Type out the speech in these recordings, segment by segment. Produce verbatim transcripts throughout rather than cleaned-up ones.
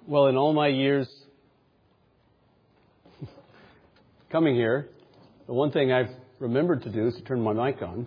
Well, in all my years coming here, the one thing I've remembered to do is to turn my mic on.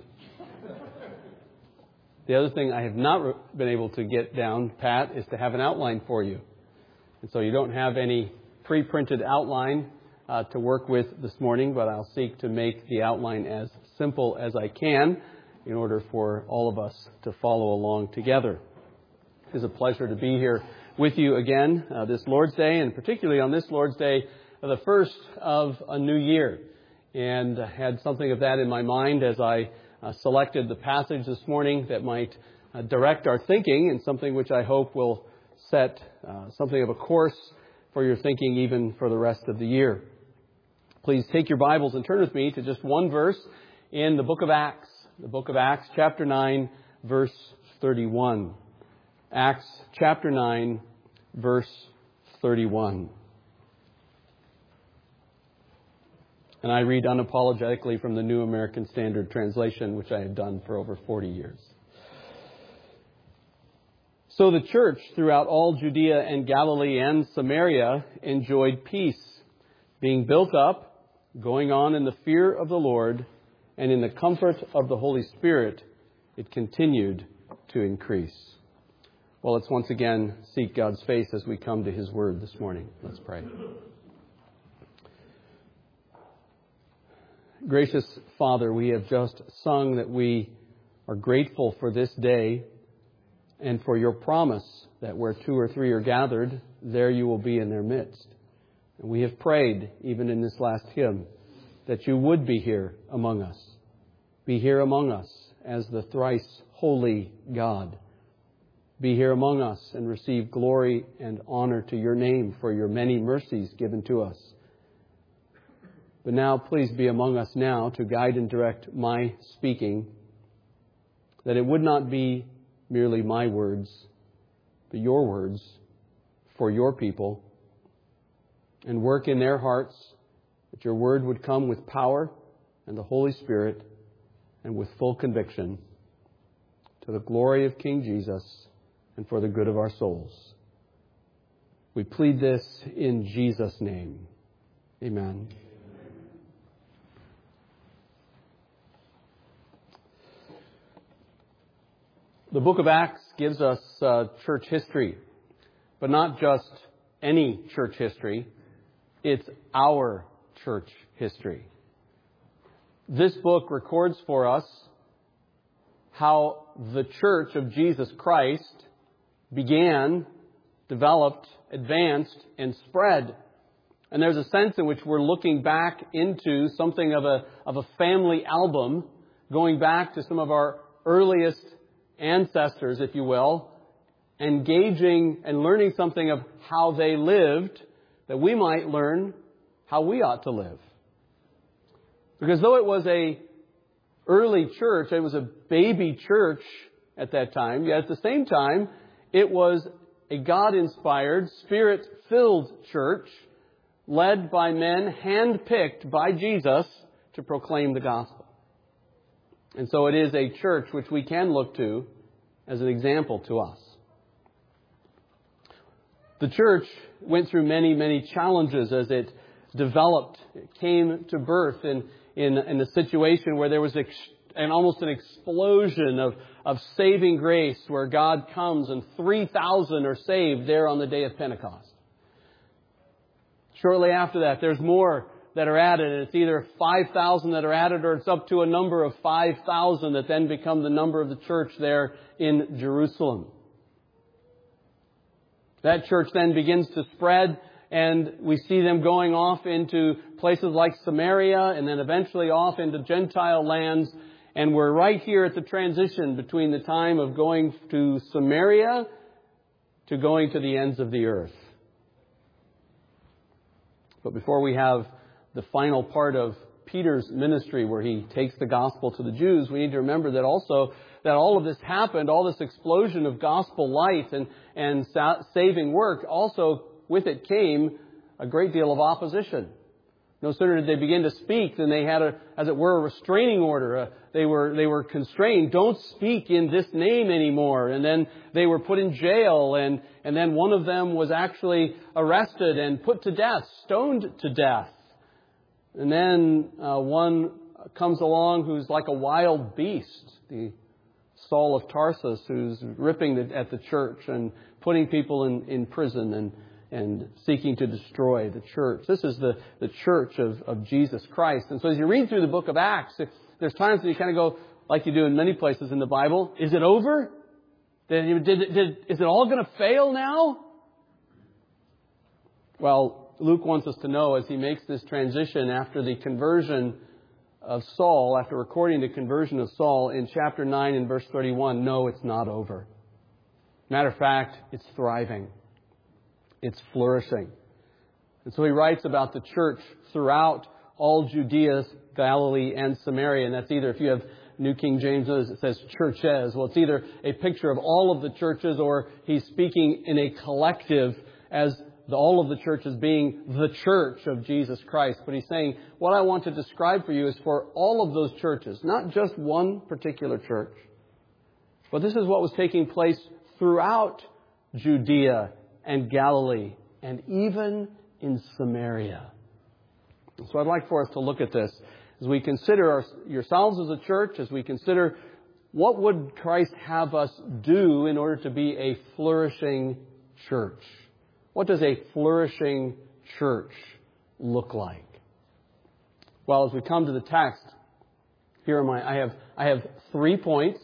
The other thing I have not re- been able to get down pat is to have an outline for you. And so you don't have any pre-printed outline uh, to work with this morning, but I'll seek to make the outline as simple as I can in order for all of us to follow along together. It is a pleasure to be here with you again uh, this Lord's Day, and particularly on this Lord's Day, uh, the first of a new year. And I had something of that in my mind as I uh, selected the passage this morning that might uh, direct our thinking, and something which I hope will set uh, something of a course for your thinking even for the rest of the year. Please take your Bibles and turn with me to just one verse in the book of Acts. The book of Acts, chapter nine, verse thirty-one. Acts chapter nine, verse thirty-one. And I read unapologetically from the New American Standard Translation, which I have done for over forty years. So the church throughout all Judea and Galilee and Samaria enjoyed peace, being built up, going on in the fear of the Lord, and in the comfort of the Holy Spirit, it continued to increase. Well, let's once again seek God's face as we come to His Word this morning. Let's pray. Gracious Father, we have just sung that we are grateful for this day and for your promise that where two or three are gathered, there you will be in their midst. And we have prayed, even in this last hymn, that you would be here among us. Be here among us as the thrice holy God. Be here among us and receive glory and honor to your name for your many mercies given to us. But now, please be among us now to guide and direct my speaking, that it would not be merely my words, but your words for your people, and work in their hearts that your word would come with power and the Holy Spirit and with full conviction to the glory of King Jesus and for the good of our souls. We plead this in Jesus' name. Amen. The book of Acts gives us uh, church history, but not just any church history. It's our church history. This book records for us how the church of Jesus Christ began, developed, advanced, and spread. And there's a sense in which we're looking back into something of a, of a family album, going back to some of our earliest ancestors, if you will, engaging and learning something of how they lived, that we might learn how we ought to live. Because though it was a early church, it was a baby church at that time, yet at the same time, it was a God-inspired, Spirit-filled church led by men hand-picked by Jesus to proclaim the gospel. And so it is a church which we can look to as an example to us. The church went through many, many challenges as it developed. It came to birth in, in, in a situation where there was ex- an almost an explosion of, of saving grace, where God comes and three thousand are saved there on the day of Pentecost. Shortly after that, there's more that are added, and it's either five thousand that are added, or it's up to a number of five thousand that then become the number of the church there in Jerusalem. That church then begins to spread, and we see them going off into places like Samaria, and then eventually off into Gentile lands. And we're right here at the transition between the time of going to Samaria to going to the ends of the earth. But before we have the final part of Peter's ministry, where he takes the gospel to the Jews, we need to remember that also that all of this happened, all this explosion of gospel light and, and sa- saving work, also with it came a great deal of opposition. No sooner did they begin to speak than they had, a, as it were, a restraining order. Uh, they were they were constrained. Don't speak in this name anymore. And then they were put in jail. And, and then one of them was actually arrested and put to death, stoned to death. And then uh, one comes along who's like a wild beast, the Saul of Tarsus, who's ripping the, at the church and putting people in, in prison and and seeking to destroy the church. This is the, the church of, of Jesus Christ. And so as you read through the book of Acts, there's times that you kind of go, like you do in many places in the Bible, is it over? Did, did, did, is it all going to fail now? Well, Luke wants us to know as he makes this transition after the conversion of Saul, after recording the conversion of Saul in chapter nine and verse thirty-one, no, it's not over. Matter of fact, it's thriving. It's flourishing. And so he writes about the church throughout all Judea, Galilee, and Samaria. And that's either, if you have New King James, it says churches. Well, it's either a picture of all of the churches, or he's speaking in a collective as the, all of the churches being the church of Jesus Christ. But he's saying, what I want to describe for you is for all of those churches, not just one particular church. But this is what was taking place throughout Judea and Galilee, and even in Samaria. So I'd like for us to look at this as we consider our, yourselves as a church, as we consider what would Christ have us do in order to be a flourishing church. What does a flourishing church look like? Well, as we come to the text, here are my, I have, I have three points.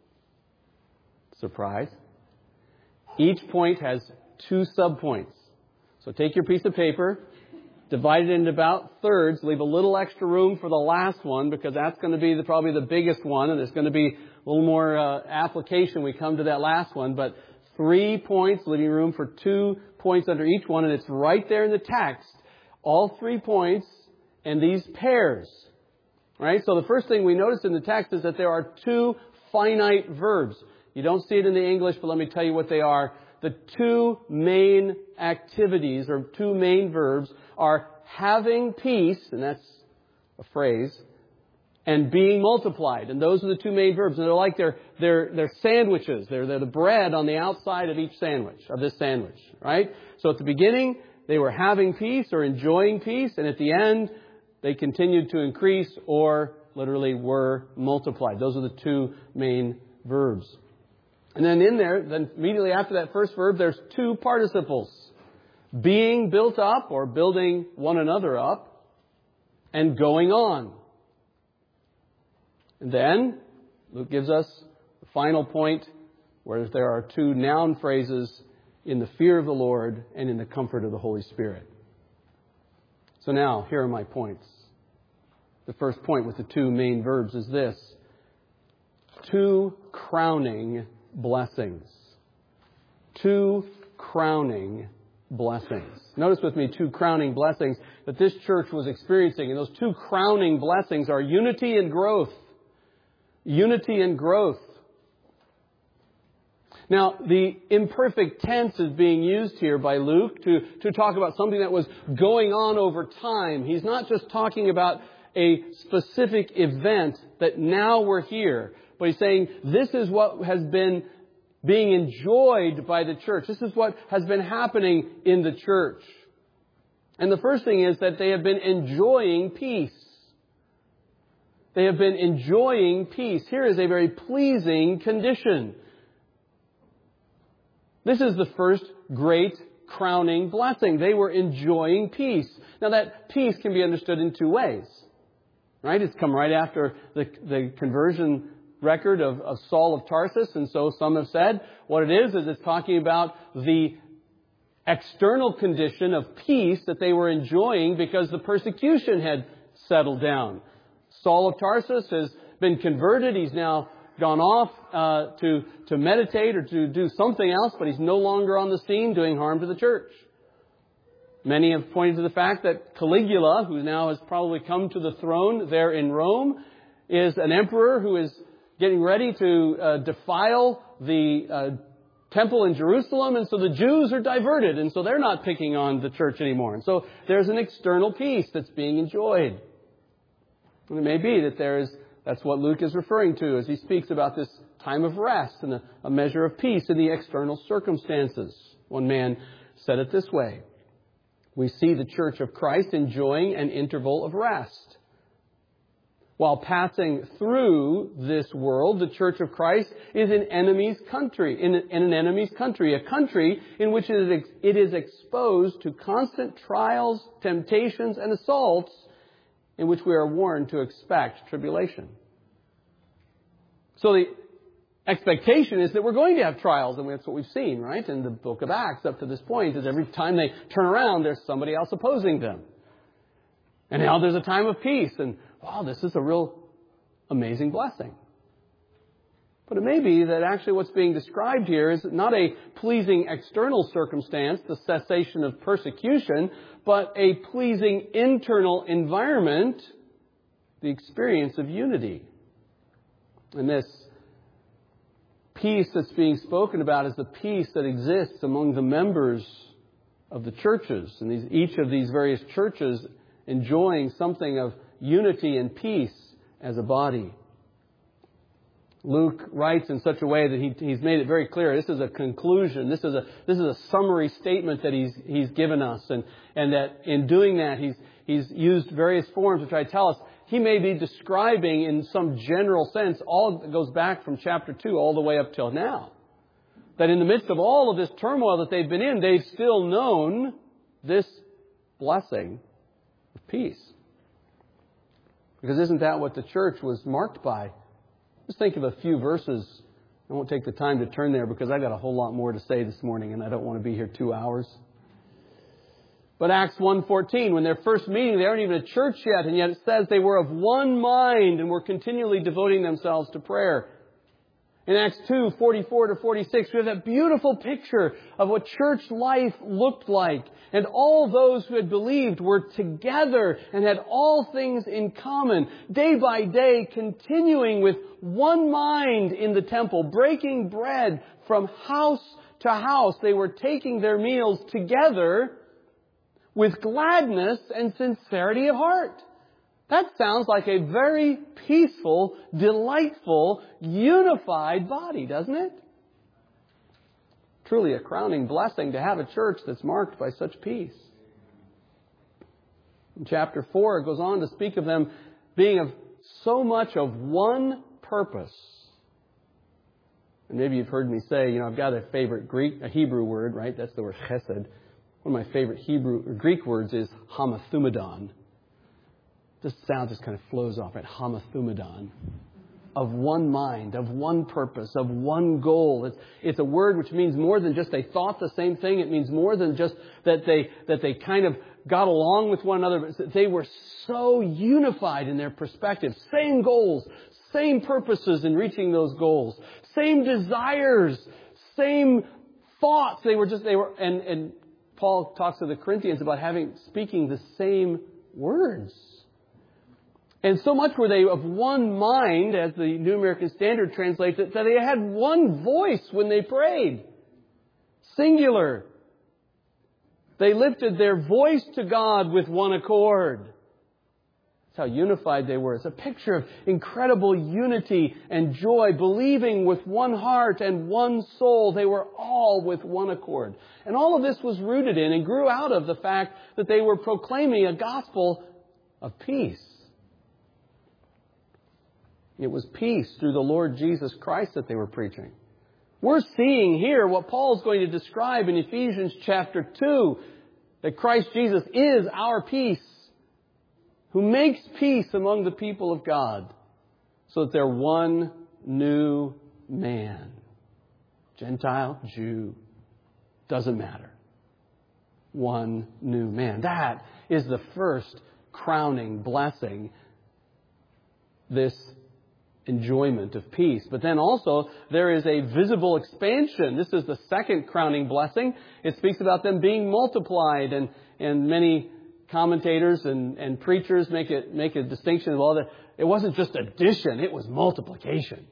Surprise. Each point has two subpoints. So take your piece of paper, divide it into about thirds, leave a little extra room for the last one, because that's going to be the, probably the biggest one, and there's going to be a little more uh, application when we come to that last one. But three points, leaving room for two points under each one, and it's right there in the text. All three points and these pairs. Right? So the first thing we notice in the text is that there are two finite verbs. You don't see it in the English, but let me tell you what they are. The two main activities, or two main verbs, are having peace, and that's a phrase, and being multiplied. And those are the two main verbs. And they're like they're, they're, they're sandwiches. They're, they're the bread on the outside of each sandwich, of this sandwich. Right? So at the beginning, they were having peace or enjoying peace. And at the end, they continued to increase or literally were multiplied. Those are the two main verbs. And then in there, then immediately after that first verb, there's two participles. Being built up, or building one another up, and going on. And then Luke gives us the final point, where there are two noun phrases, in the fear of the Lord and in the comfort of the Holy Spirit. So now, here are my points. The first point with the two main verbs is this: two crowning blessings. Two crowning blessings. Notice with me two crowning blessings that this church was experiencing. And those two crowning blessings are unity and growth. Unity and growth. Now, the imperfect tense is being used here by Luke to, to talk about something that was going on over time. He's not just talking about a specific event that now we're here. But he's saying this is what has been being enjoyed by the church. This is what has been happening in the church. And the first thing is that they have been enjoying peace. They have been enjoying peace. Here is a very pleasing condition. This is the first great crowning blessing. They were enjoying peace. Now that peace can be understood in two ways. Right? It's come right after the, the conversion record of, of Saul of Tarsus. And so some have said what it is, is it's talking about the external condition of peace that they were enjoying because the persecution had settled down. Saul of Tarsus has been converted. He's now gone off uh, to, to meditate or to do something else, but he's no longer on the scene doing harm to the church. Many have pointed to the fact that Caligula, who now has probably come to the throne there in Rome, is an emperor who is getting ready to uh, defile the uh, temple in Jerusalem, and so the Jews are diverted, and so they're not picking on the church anymore. And so there's an external peace that's being enjoyed. And it may be that there is, that's what Luke is referring to as he speaks about this time of rest and a, a measure of peace in the external circumstances. One man said it this way: we see the Church of Christ enjoying an interval of rest. While passing through this world, the Church of Christ is in enemy's country, in, in an enemy's country, a country in which it is, it is exposed to constant trials, temptations, and assaults, in which we are warned to expect tribulation. So the expectation is that we're going to have trials, and that's what we've seen, right, in the book of Acts up to this point, is every time they turn around, there's somebody else opposing them. And now there's a time of peace, and wow, this is a real amazing blessing. But it may be that actually what's being described here is not a pleasing external circumstance, the cessation of persecution, but a pleasing internal environment, the experience of unity. And this peace that's being spoken about is the peace that exists among the members of the churches. And these, each of these various churches enjoying something of unity and peace as a body. Luke writes in such a way that he, he's made it very clear. This is a conclusion. This is a this is a summary statement that he's he's given us, and and that in doing that he's he's used various forms to try to tell us. He may be describing in some general sense all that goes back from chapter two all the way up till now. That in the midst of all of this turmoil that they've been in, they've still known this blessing of peace. Because isn't that what the church was marked by? Just think of a few verses. I won't take the time to turn there because I've got a whole lot more to say this morning and I don't want to be here two hours. But Acts one fourteen, when their first meeting, they aren't even a church yet, and yet it says they were of one mind and were continually devoting themselves to prayer. In Acts two forty-four to forty-six, we have that beautiful picture of what church life looked like. And all those who had believed were together and had all things in common, day by day continuing with one mind in the temple, breaking bread from house to house. They were taking their meals together with gladness and sincerity of heart. That sounds like a very peaceful, delightful, unified body, doesn't it? Truly a crowning blessing to have a church that's marked by such peace. In chapter four, it goes on to speak of them being of so much of one purpose. And maybe you've heard me say, you know, I've got a favorite Greek, a Hebrew word, right? That's the word chesed. One of my favorite Hebrew or Greek words is hamathumadon. This sound just kind of flows off, right? Hamathumadon. Of one mind, of one purpose, of one goal. It's, it's a word which means more than just they thought the same thing. It means more than just that they that they kind of got along with one another. But they were so unified in their perspective. Same goals, same purposes in reaching those goals. Same desires, same thoughts. They were just, they were, and, and Paul talks to the Corinthians about having, speaking the same words. And so much were they of one mind, as the New American Standard translates it, that they had one voice when they prayed. Singular. They lifted their voice to God with one accord. That's how unified they were. It's a picture of incredible unity and joy, believing with one heart and one soul. They were all with one accord. And all of this was rooted in and grew out of the fact that they were proclaiming a gospel of peace. It was peace through the Lord Jesus Christ that they were preaching. We're seeing here what Paul's going to describe in Ephesians chapter two, that Christ Jesus is our peace, who makes peace among the people of God, so that they're one new man. Gentile, Jew, doesn't matter. One new man. That is the first crowning blessing, this enjoyment of peace. But then also there is a visible expansion. This is the second crowning blessing. It speaks about them being multiplied, and, and many commentators and, and preachers make it make a distinction of all that. It wasn't just addition, it was multiplication.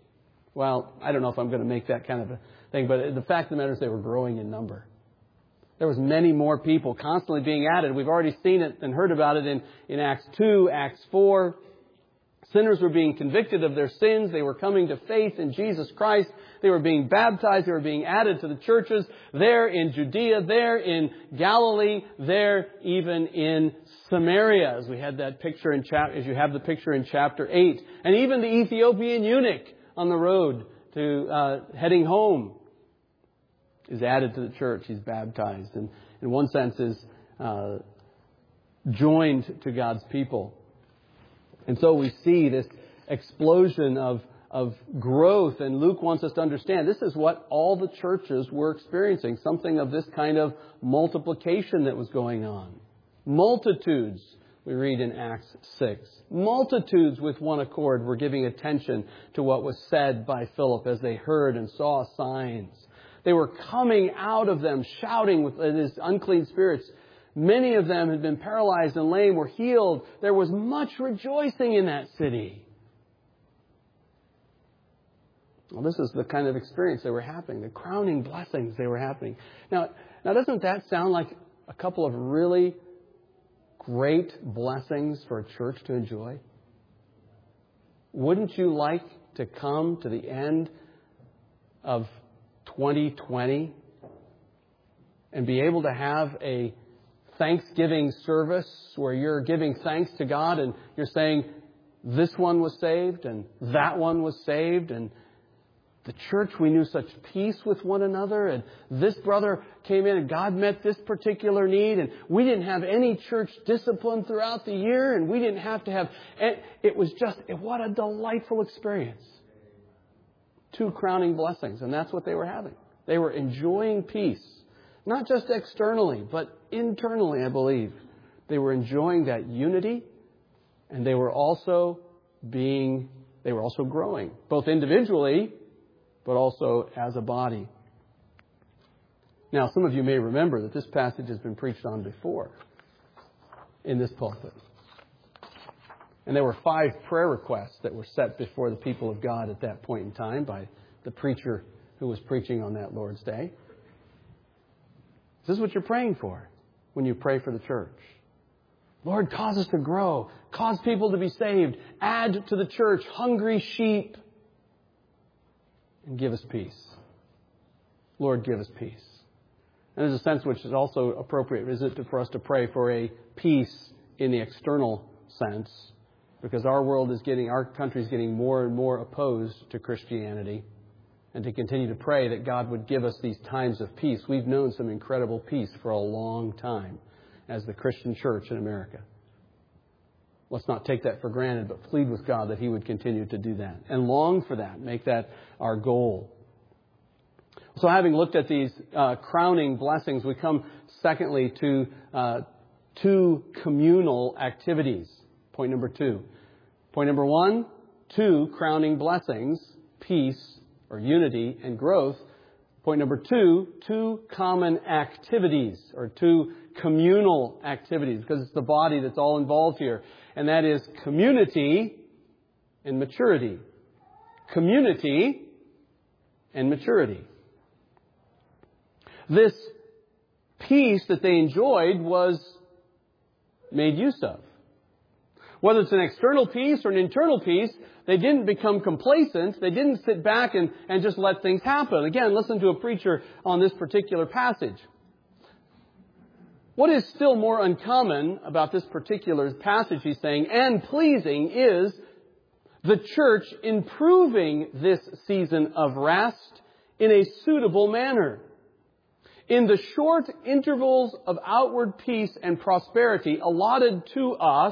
Well, I don't know if I'm going to make that kind of a thing, but the fact of the matter is they were growing in number. There was many more people constantly being added. We've already seen it and heard about it in, in Acts two, Acts four. Sinners were being convicted of their sins. They were coming to faith in Jesus Christ. They were being baptized. They were being added to the churches there in Judea, there in Galilee, there even in Samaria, as we had that picture in chap- as you have the picture in chapter eight. And even the Ethiopian eunuch on the road to uh, heading home is added to the church. He's baptized and in one sense is uh, joined to God's people. And so we see this explosion of, of growth, and Luke wants us to understand this is what all the churches were experiencing, something of this kind of multiplication that was going on. Multitudes, we read in Acts six. Multitudes with one accord were giving attention to what was said by Philip as they heard and saw signs. They were coming out of them shouting with his unclean spirits. Many of them had been paralyzed and lame, were healed. There was much rejoicing in that city. Well, this is the kind of experience they were having, the crowning blessings they were happening. Now, now doesn't that sound like a couple of really great blessings for a church to enjoy? Wouldn't you like to come to the end of twenty twenty and be able to have a Thanksgiving service where you're giving thanks to God and you're saying this one was saved and that one was saved, and the church, we knew such peace with one another, and this brother came in and God met this particular need, and we didn't have any church discipline throughout the year, and we didn't have to have, it was just, what a delightful experience. Two crowning blessings, and that's what they were having. They were enjoying peace. Not just externally, but internally, I believe. They were enjoying that unity, and they were also being, they were also growing, both individually, but also as a body. Now, some of you may remember that this passage has been preached on before in this pulpit. And there were five prayer requests that were set before the people of God at that point in time by the preacher who was preaching on that Lord's Day. This is what you're praying for when you pray for the church. Lord, cause us to grow. Cause people to be saved. Add to the church hungry sheep. And give us peace. Lord, give us peace. And there's a sense which is also appropriate, isn't it, for us to pray for a peace in the external sense. Because our world is getting, our country is getting more and more opposed to Christianity. And to continue to pray that God would give us these times of peace. We've known some incredible peace for a long time as the Christian church in America. Let's not take that for granted, but plead with God that He would continue to do that. And long for that. Make that our goal. So having looked at these uh, crowning blessings, we come secondly to uh, two communal activities. Point number two. Point number one, two crowning blessings, peace, or unity and growth. Point number two, two common activities or two communal activities, because it's the body that's all involved here. And that is community and maturity. Community and maturity. This peace that they enjoyed was made use of. Whether it's an external peace or an internal peace, they didn't become complacent. They didn't sit back and, and just let things happen. Again, listen to a preacher on this particular passage. What is still more uncommon about this particular passage, he's saying, and pleasing, is the church improving this season of rest in a suitable manner. In the short intervals of outward peace and prosperity allotted to us,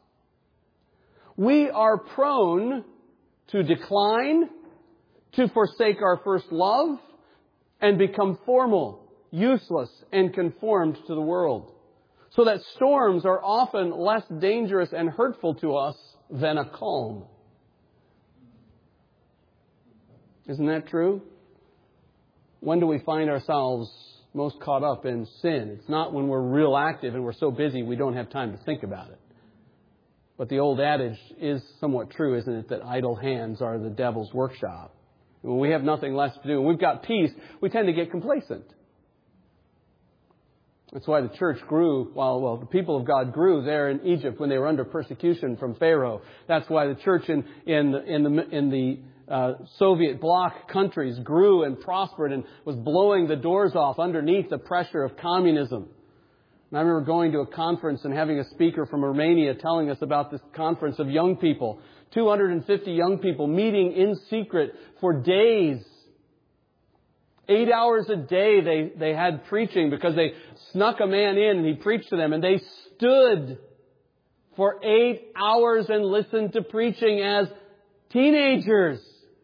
we are prone to decline, to forsake our first love, and become formal, useless, and conformed to the world. So that storms are often less dangerous and hurtful to us than a calm. Isn't that true? When do we find ourselves most caught up in sin? It's not when we're real active and we're so busy we don't have time to think about it. But the old adage is somewhat true, isn't it, that idle hands are the devil's workshop. When we have nothing less to do, and we've got peace, we tend to get complacent. That's why the church grew, while well, the people of God grew there in Egypt when they were under persecution from Pharaoh. That's why the church in in in the in the uh, Soviet bloc countries grew and prospered and was blowing the doors off underneath the pressure of communism. And I remember going to a conference and having a speaker from Romania telling us about this conference of young people, two hundred fifty young people meeting in secret for days. Eight hours a day they, they had preaching because they snuck a man in and he preached to them. And they stood for eight hours and listened to preaching as teenagers.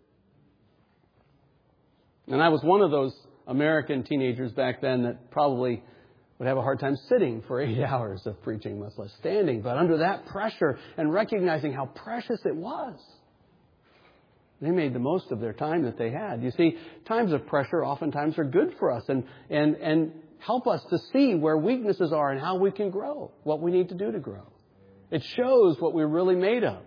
And I was one of those American teenagers back then that probably would have a hard time sitting for eight hours of preaching, much less standing. But under that pressure and recognizing how precious it was, they made the most of their time that they had. You see, times of pressure oftentimes are good for us and, and, and help us to see where weaknesses are and how we can grow, what we need to do to grow. It shows what we're really made of.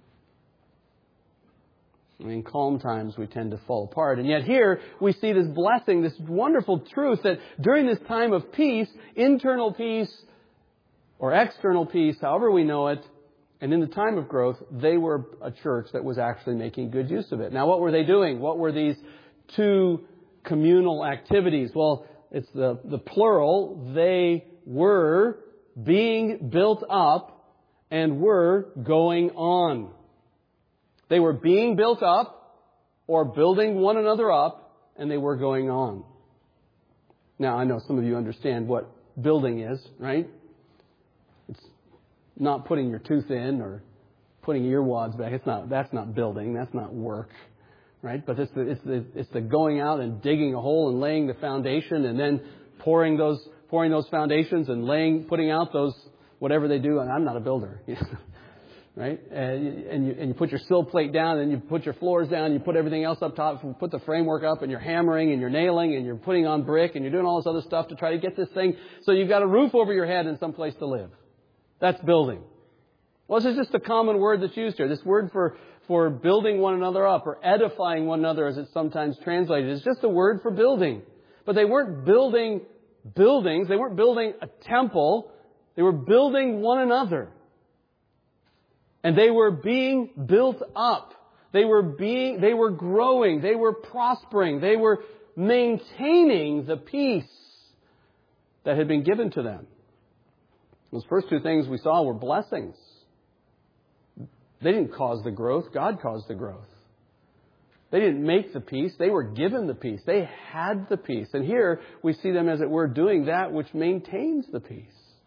In calm times, we tend to fall apart. And yet here, we see this blessing, this wonderful truth that during this time of peace, internal peace or external peace, however we know it, and in the time of growth, they were a church that was actually making good use of it. Now, what were they doing? What were these two communal activities? Well, it's the, the plural. They were being built up and were going on. They were being built up or building one another up, and they were going on. Now, I know some of you understand what building is, right? It's not putting your tooth in or putting your wads back. It's not. That's not building. That's not work, right? But it's the, it's the it's the going out and digging a hole and laying the foundation, and then pouring those pouring those foundations and laying putting out those whatever they do. And I'm not a builder, right? And you, and you and you put your sill plate down, and you put your floors down, you put everything else up top, put the framework up, and you're hammering and you're nailing and you're putting on brick and you're doing all this other stuff to try to get this thing so you've got a roof over your head and some place to live. That's building. Well, this is just a common word that's used here. This word for, for building one another up or edifying one another, as it's sometimes translated, is just a word for building. But they weren't building buildings. They weren't building a temple. They were building one another. And they were being built up. They were being, they were growing. They were prospering. They were maintaining the peace that had been given to them. Those first two things we saw were blessings. They didn't cause the growth. God caused the growth. They didn't make the peace. They were given the peace. They had the peace. And here we see them, as it were, doing that which maintains the peace.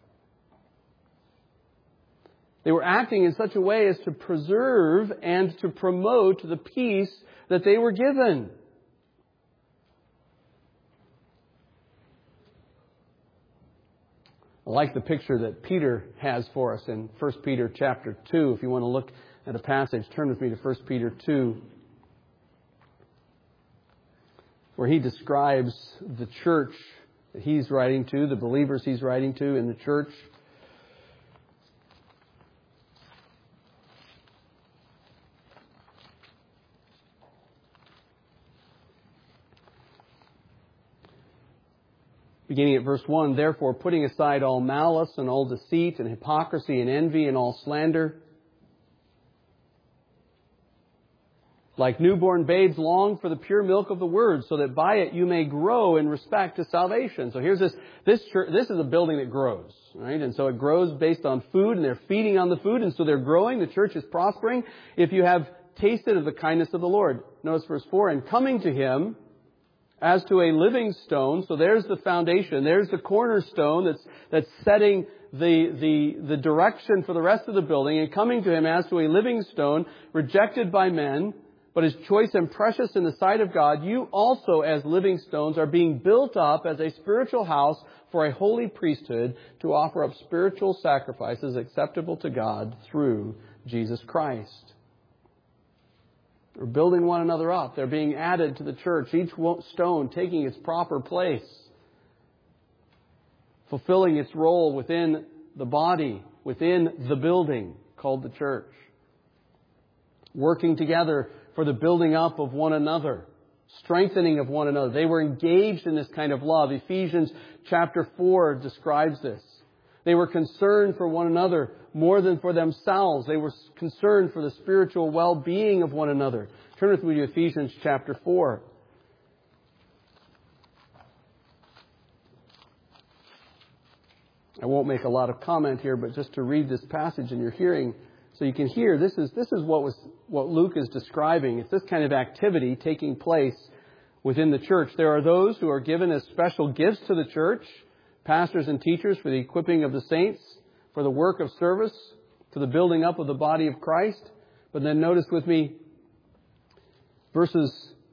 They were acting in such a way as to preserve and to promote the peace that they were given. I like the picture that Peter has for us in First Peter chapter two. If you want to look at a passage, turn with me to First Peter two, where he describes the church that he's writing to, the believers he's writing to in the church. Beginning at verse one, therefore, putting aside all malice and all deceit and hypocrisy and envy and all slander, like newborn babes, long for the pure milk of the word, so that by it you may grow in respect to salvation. So here's this, this church, this is a building that grows, right? And so it grows based on food, and they're feeding on the food, and so they're growing. The church is prospering. If you have tasted of the kindness of the Lord. Notice verse four, and coming to Him, as to a living stone. So there's the foundation. There's the cornerstone that's that's setting the, the, the direction for the rest of the building. And coming to Him as to a living stone, rejected by men, but is choice and precious in the sight of God. You also, as living stones, are being built up as a spiritual house for a holy priesthood to offer up spiritual sacrifices acceptable to God through Jesus Christ. They're building one another up. They're being added to the church, each stone taking its proper place, fulfilling its role within the body, within the building called the church. Working together for the building up of one another. strengthening of one another. They were engaged in this kind of love. Ephesians chapter four describes this. They were concerned for one another more than for themselves. They were concerned for the spiritual well-being of one another. Turn with me to Ephesians chapter four. I won't make a lot of comment here, but just to read this passage in your hearing so you can hear, this is this is what was what Luke is describing. It's this kind of activity taking place within the church. There are those who are given as special gifts to the church, pastors and teachers for the equipping of the saints, for the work of service, to the building up of the body of Christ. But then notice with me verses,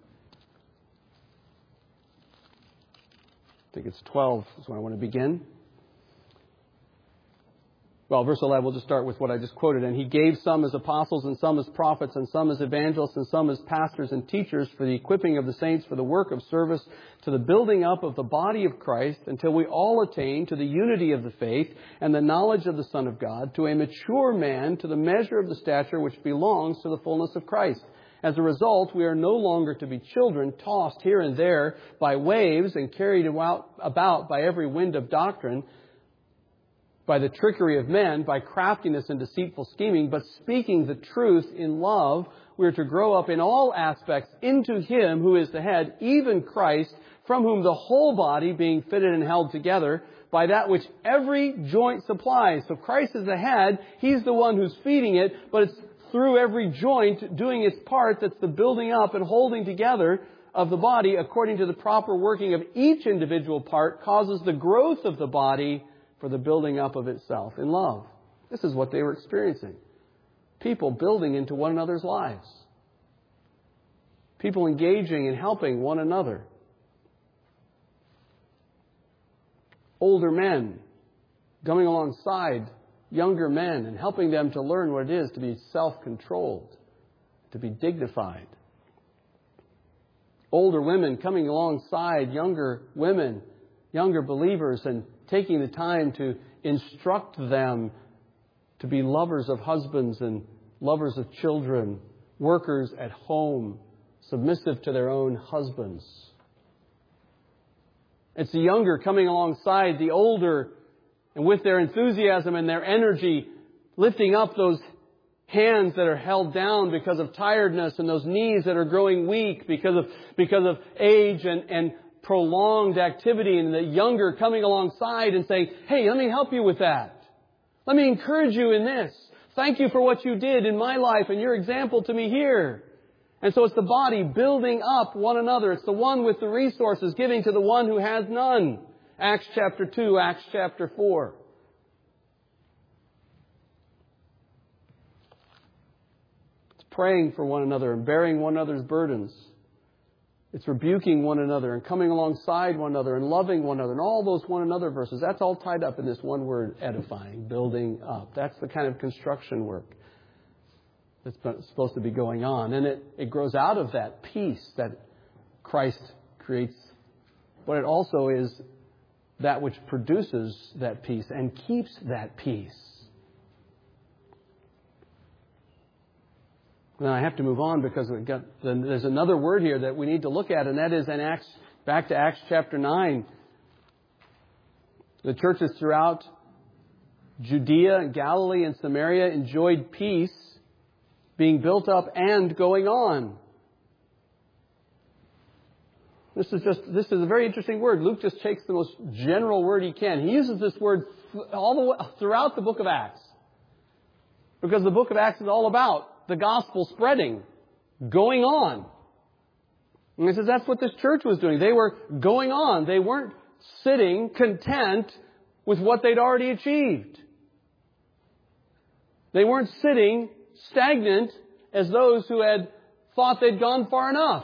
I think it's twelve is when I want to begin. Well, verse eleven, we'll just start with what I just quoted. And he gave some as apostles and some as prophets and some as evangelists and some as pastors and teachers for the equipping of the saints, for the work of service, to the building up of the body of Christ, until we all attain to the unity of the faith and the knowledge of the Son of God, to a mature man, to the measure of the stature which belongs to the fullness of Christ. As a result, we are no longer to be children, tossed here and there by waves and carried about by every wind of doctrine, by the trickery of men, by craftiness and deceitful scheming, but speaking the truth in love, we are to grow up in all aspects into Him who is the head, even Christ, from whom the whole body, being fitted and held together by that which every joint supplies. So Christ is the head. He's the one who's feeding it, but it's through every joint doing its part that's the building up and holding together of the body according to the proper working of each individual part causes the growth of the body for the building up of itself in love. This is what they were experiencing. People building into one another's lives. People engaging and helping one another. Older men coming alongside younger men and helping them to learn what it is to be self-controlled, to be dignified. Older women coming alongside younger women, younger believers, and taking the time to instruct them to be lovers of husbands and lovers of children, workers at home, submissive to their own husbands. It's the younger coming alongside the older, and with their enthusiasm and their energy, lifting up those hands that are held down because of tiredness and those knees that are growing weak because of because of age and, and prolonged activity, and the younger coming alongside and saying, hey, let me help you with that. Let me encourage you in this. Thank you for what you did in my life and your example to me here. And so it's the body building up one another. It's the one with the resources giving to the one who has none. Acts chapter two, Acts chapter four. It's praying for one another and bearing one another's burdens. It's rebuking one another and coming alongside one another and loving one another. And all those one another verses, that's all tied up in this one word, edifying, building up. That's the kind of construction work that's supposed to be going on. And it, it grows out of that peace that Christ creates. But it also is that which produces that peace and keeps that peace. Now I have to move on because we've got, there's another word here that we need to look at, and that is in Acts, back to Acts chapter nine. The churches throughout Judea, Galilee, and Samaria enjoyed peace being built up and going on. This is just, this is a very interesting word. Luke just takes the most general word he can. He uses this word all the way throughout the book of Acts. Because the book of Acts is all about the gospel spreading, going on. And he says that's what this church was doing. They were going on. They weren't sitting content with what they'd already achieved. They weren't sitting stagnant as those who had thought they'd gone far enough.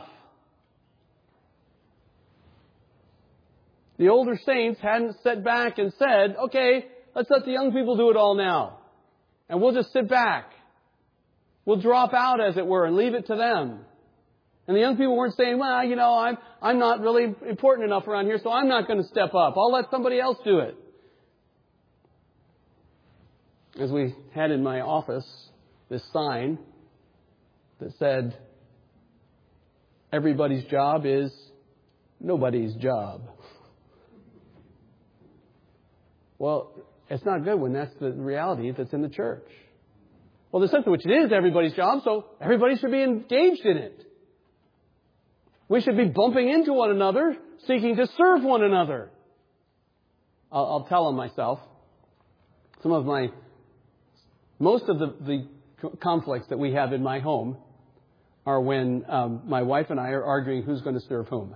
The older saints hadn't sat back and said, okay, let's let the young people do it all now. And we'll just sit back. We'll drop out, as it were, and leave it to them. And the young people weren't saying, well, you know, I'm, I'm not really important enough around here, so I'm not going to step up. I'll let somebody else do it. As we had in my office this sign that said, everybody's job is nobody's job. Well, it's not good when that's the reality that's in the church. Well, the sense in which it is everybody's job, so everybody should be engaged in it. We should be bumping into one another, seeking to serve one another. I'll, I'll tell on myself. Some of my, most of the, the conflicts that we have in my home are when um, my wife and I are arguing who's going to serve whom.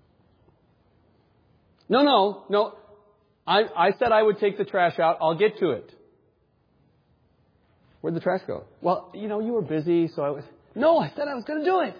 No, no, no. I, I said I would take the trash out. I'll get to it. Where'd the trash go? Well, you know, you were busy, so I was... No, I said I was going to do it.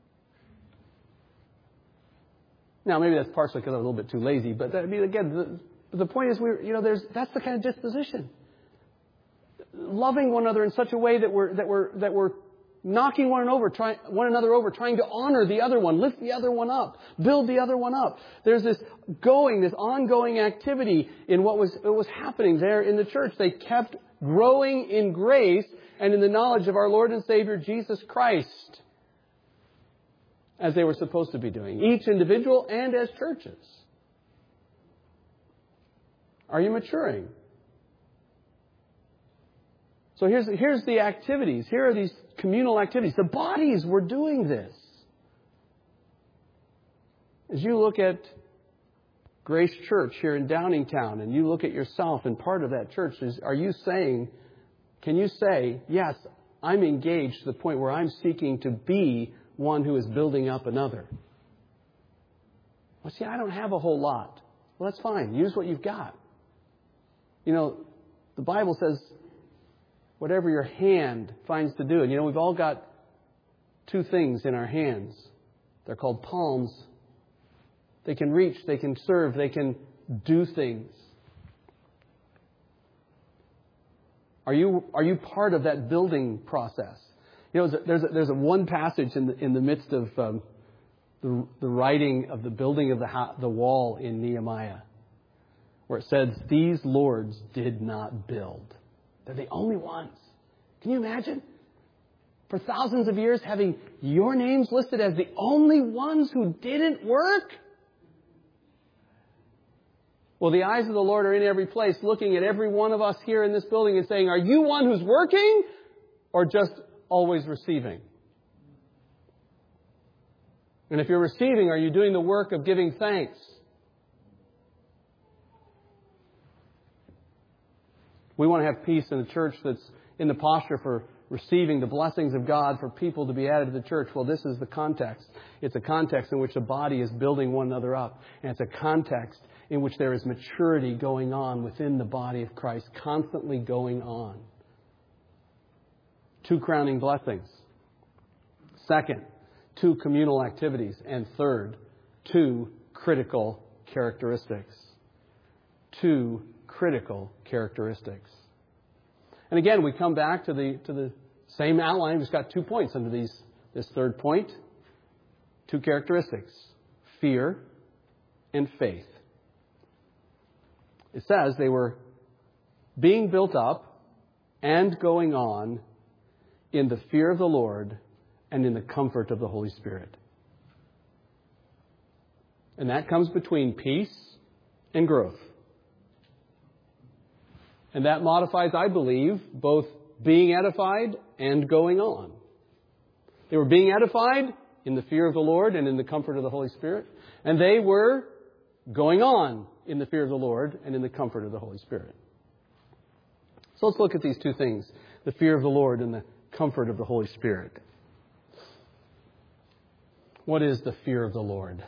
Now, maybe that's partially because I was a little bit too lazy, but that, I mean, again, the, the point is, we're, you know, there's that's the kind of disposition. Loving one another in such a way that we're that we're that we're knocking one over, try, one another over, trying to honor the other one, lift the other one up, build the other one up. There's this going, this ongoing activity in what was what was happening there in the church. They kept growing in grace and in the knowledge of our Lord and Savior Jesus Christ, as they were supposed to be doing, each individual and as churches. Are you maturing? So here's, here's the activities. Here are these communal activities. The bodies were doing this. As you look at Grace Church here in Downingtown and you look at yourself and part of that church, is, are you saying, can you say, yes, I'm engaged to the point where I'm seeking to be one who is building up another? Well, see, I don't have a whole lot. Well, that's fine. Use what you've got. You know, the Bible says, whatever your hand finds to do. And, you know, we've all got two things in our hands. They're called palms. They can reach, they can serve, they can do things. Are you, are you part of that building process? You know, there's a, there's a one passage in the, in the midst of um, the, the writing of the building of the, ha- the wall in Nehemiah, where it says, these lords did not build. They're the only ones. Can you imagine? For thousands of years having your names listed as the only ones who didn't work? Well, the eyes of the Lord are in every place, looking at every one of us here in this building and saying, are you one who's working or just always receiving? And if you're receiving, are you doing the work of giving thanks? We want to have peace in a church that's in the posture for receiving the blessings of God, for people to be added to the church. Well, this is the context. It's a context in which the body is building one another up. And it's a context in which there is maturity going on within the body of Christ, constantly going on. Two crowning blessings. Second, two communal activities. And third, two critical characteristics. Two critical characteristics. And again, we come back to the to the same outline. We've got two points under these this third point. Two characteristics. Fear and faith. It says they were being built up and going on in the fear of the Lord and in the comfort of the Holy Spirit. And that comes between peace and growth. And that modifies, I believe, both being edified and going on. They were being edified in the fear of the Lord and in the comfort of the Holy Spirit. And they were going on in the fear of the Lord and in the comfort of the Holy Spirit. So let's look at these two things, the fear of the Lord and the comfort of the Holy Spirit. What is the fear of the Lord?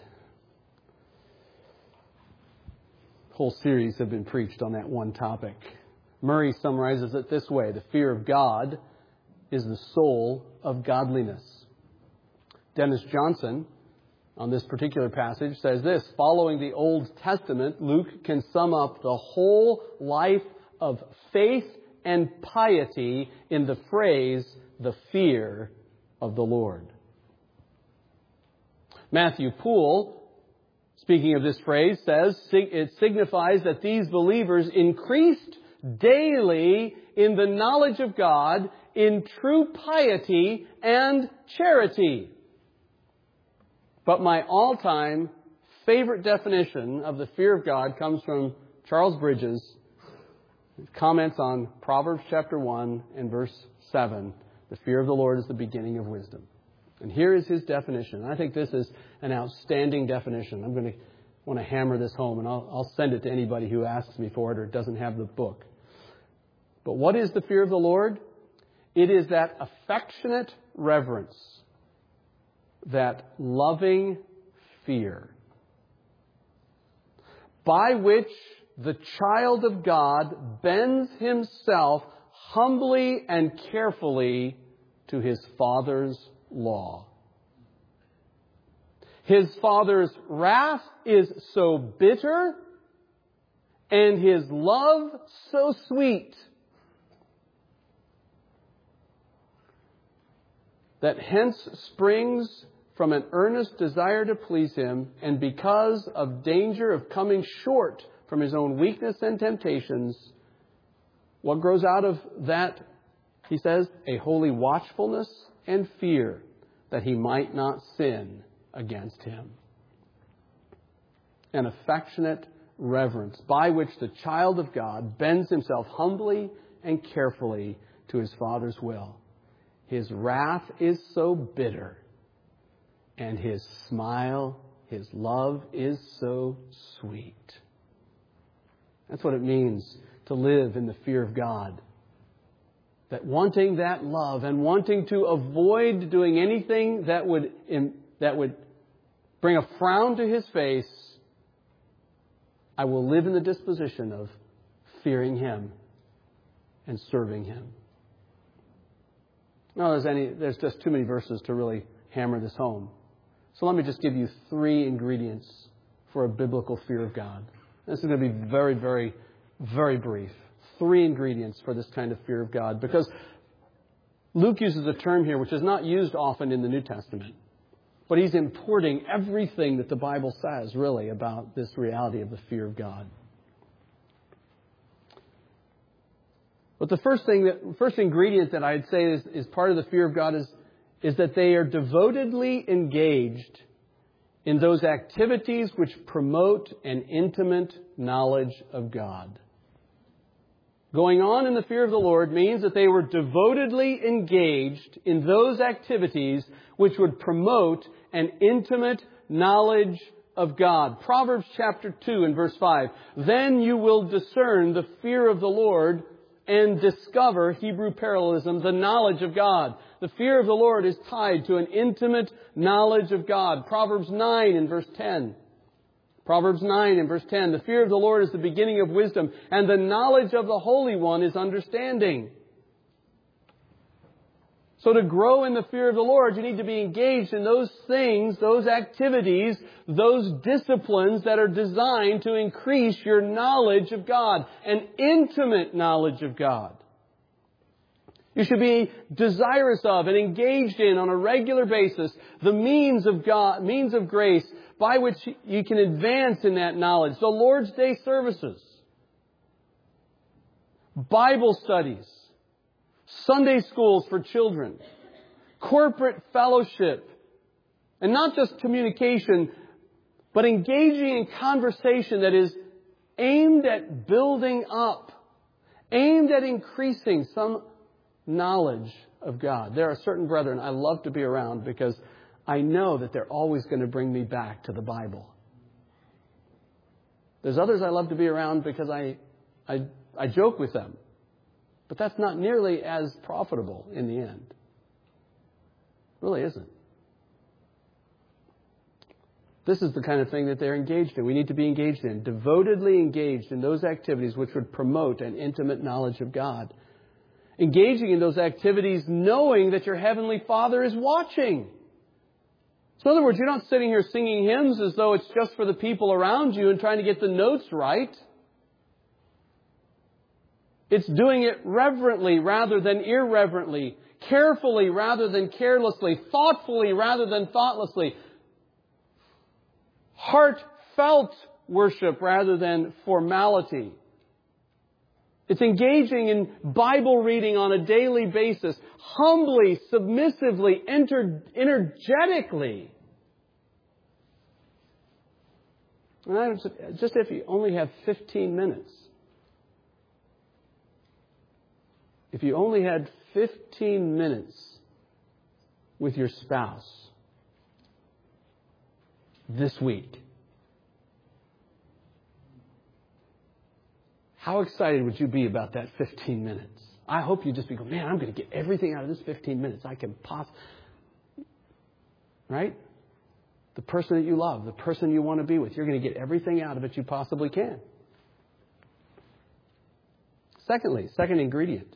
A whole series have been preached on that one topic. Murray summarizes it this way: the fear of God is the soul of godliness. Dennis Johnson, on this particular passage, says this: following the Old Testament, Luke can sum up the whole life of faith and piety in the phrase, the fear of the Lord. Matthew Poole, speaking of this phrase, says it signifies that these believers increased daily in the knowledge of God, in true piety and charity. But my all-time favorite definition of the fear of God comes from Charles Bridges. Comments on Proverbs chapter one and verse seven. The fear of the Lord is the beginning of wisdom. And here is his definition. I think this is an outstanding definition. I'm going to want to hammer this home, and I'll, I'll send it to anybody who asks me for it or doesn't have the book. But what is the fear of the Lord? It is that affectionate reverence, that loving fear, by which the child of God bends himself humbly and carefully to his Father's law. His Father's wrath is so bitter and his love so sweet that hence springs from an earnest desire to please him, and because of danger of coming short from his own weakness and temptations, what grows out of that, he says, a holy watchfulness and fear that he might not sin against him. An affectionate reverence by which the child of God bends himself humbly and carefully to his Father's will. His wrath is so bitter, and his smile, his love is so sweet. That's what it means to live in the fear of God. That wanting that love and wanting to avoid doing anything that would, that would bring a frown to his face, I will live in the disposition of fearing him and serving him. No, there's any, there's just too many verses to really hammer this home. So let me just give you three ingredients for a biblical fear of God. This is going to be very, very, very brief. Three ingredients for this kind of fear of God. Because Luke uses a term here which is not used often in the New Testament. But he's importing everything that the Bible says, really, about this reality of the fear of God. But the first thing, that first ingredient that I'd say is, is part of the fear of God is, is that they are devotedly engaged in those activities which promote an intimate knowledge of God. Going on in the fear of the Lord means that they were devotedly engaged in those activities which would promote an intimate knowledge of God. Proverbs chapter two and verse five. Then you will discern the fear of the Lord and discover, Hebrew parallelism, the knowledge of God. The fear of the Lord is tied to an intimate knowledge of God. Proverbs nine and verse ten. Proverbs nine and verse ten. The fear of the Lord is the beginning of wisdom, and the knowledge of the Holy One is understanding. So to grow in the fear of the Lord, you need to be engaged in those things, those activities, those disciplines that are designed to increase your knowledge of God, an intimate knowledge of God. You should be desirous of and engaged in on a regular basis the means of God, means of grace by which you can advance in that knowledge. The Lord's Day services, Bible studies, Sunday schools for children, corporate fellowship, and not just communication, but engaging in conversation that is aimed at building up, aimed at increasing some knowledge of God. There are certain brethren I love to be around because I know that they're always going to bring me back to the Bible. There's others I love to be around because I, I, I joke with them. But that's not nearly as profitable in the end. It really isn't. This is the kind of thing that they're engaged in. We need to be engaged in, devotedly engaged in those activities which would promote an intimate knowledge of God. Engaging in those activities knowing that your Heavenly Father is watching. So in other words, you're not sitting here singing hymns as though it's just for the people around you and trying to get the notes right. It's doing it reverently rather than irreverently, carefully rather than carelessly, thoughtfully rather than thoughtlessly, heartfelt worship rather than formality. It's engaging in Bible reading on a daily basis, humbly, submissively, enter- energetically, And I was, just if you only have fifteen minutes. If you only had fifteen minutes with your spouse this week, how excited would you be about that fifteen minutes? I hope you just be going, man, I'm going to get everything out of this fifteen minutes I can possibly. Right? The person that you love, the person you want to be with, you're going to get everything out of it you possibly can. Secondly, second ingredient.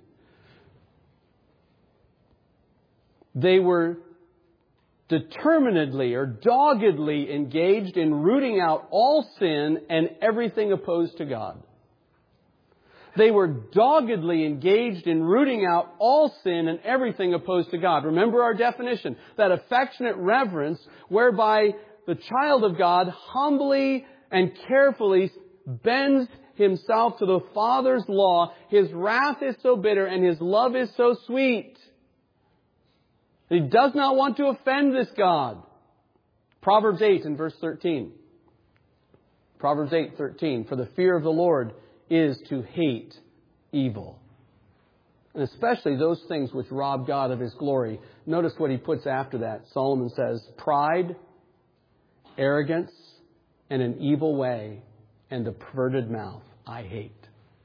They were determinedly or doggedly engaged in rooting out all sin and everything opposed to God. They were doggedly engaged in rooting out all sin and everything opposed to God. Remember our definition, that affectionate reverence whereby the child of God humbly and carefully bends himself to the Father's law. His wrath is so bitter and His love is so sweet. He does not want to offend this God. Proverbs eight and verse thirteen. Proverbs eight thirteen. For the fear of the Lord is to hate evil. And especially those things which rob God of His glory. Notice what he puts after that. Solomon says, pride, arrogance, and an evil way, and a perverted mouth I hate.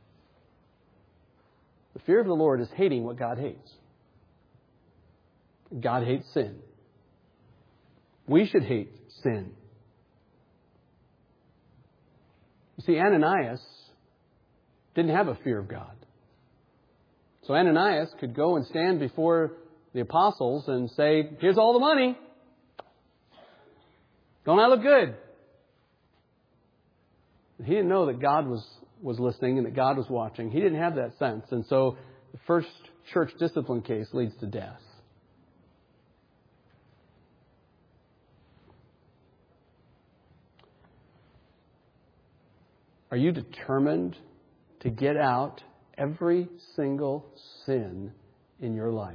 The fear of the Lord is hating what God hates. God hates sin. We should hate sin. You see, Ananias didn't have a fear of God. So Ananias could go and stand before the apostles and say, here's all the money. Don't I look good? He didn't know that God was, was listening and that God was watching. He didn't have that sense. And so the first church discipline case leads to death. Are you determined to get out every single sin in your life?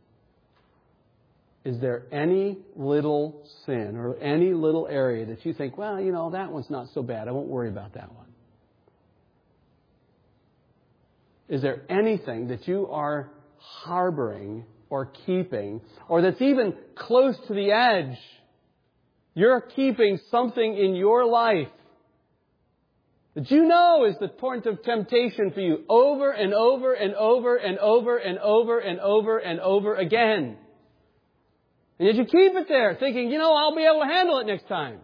Is there any little sin or any little area that you think, well, you know, that one's not so bad. I won't worry about that one. Is there anything that you are harboring or keeping, or that's even close to the edge? You're keeping something in your life that you know is the point of temptation for you over and over and over and over and over and over and over again. And yet you keep it there thinking, you know, I'll be able to handle it next time.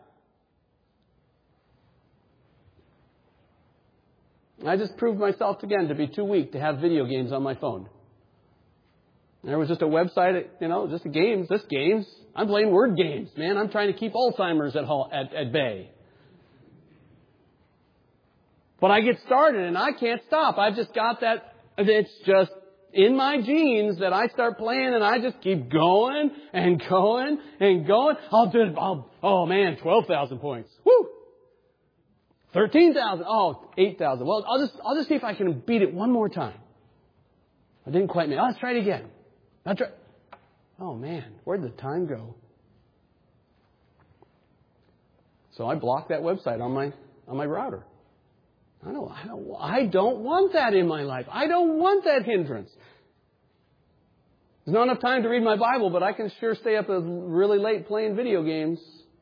I just proved myself again to be too weak to have video games on my phone. There was just a website, you know, just games, just games. I'm playing word games, man. I'm trying to keep Alzheimer's at, at, at bay. But I get started and I can't stop. I've just got that, it's just in my genes that I start playing and I just keep going and going and going. I'll do it. I'll, oh man, twelve thousand points. Woo! thirteen thousand. Oh, eight thousand. Well, I'll just, I'll just see if I can beat it one more time. I didn't quite make it. Oh, let's try it again. I'll try. Oh man, where'd the time go? So I blocked that website on my, on my router. I don't, I don't, I don't want that in my life. I don't want that hindrance. There's not enough time to read my Bible, but I can sure stay up really late playing video games.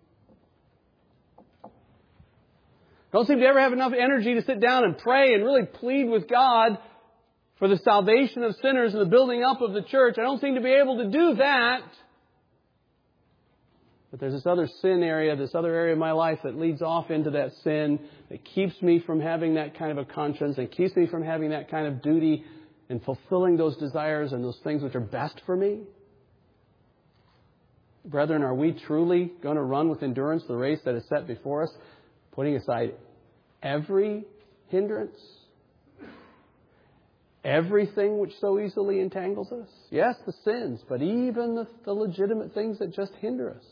Don't seem to ever have enough energy to sit down and pray and really plead with God for the salvation of sinners and the building up of the church. I don't seem to be able to do that. But there's this other sin area, this other area of my life that leads off into that sin, that keeps me from having that kind of a conscience and keeps me from having that kind of duty and fulfilling those desires and those things which are best for me. Brethren, are we truly going to run with endurance the race that is set before us, putting aside every hindrance, everything which so easily entangles us? Yes, the sins, but even the, the legitimate things that just hinder us.